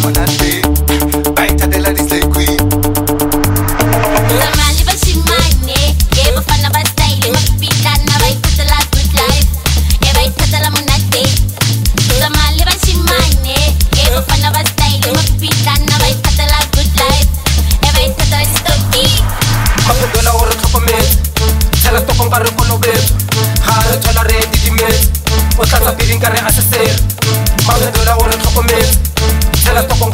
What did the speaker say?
monate ba ithatela di-slay queen. Zamali bashimane bafana ba style mapipilana ba ithatela good life ba ithatela monate. Zamali bashimane bafana ba style mapipilana ba ithatela good life ba ithatela di-story. Maphendula gore tlhokometse tshela toko nka re kolobetse ga re thola re didimetse o tlatsa piding ka re a se sere. Maphendula gore tlhokometse tshela toko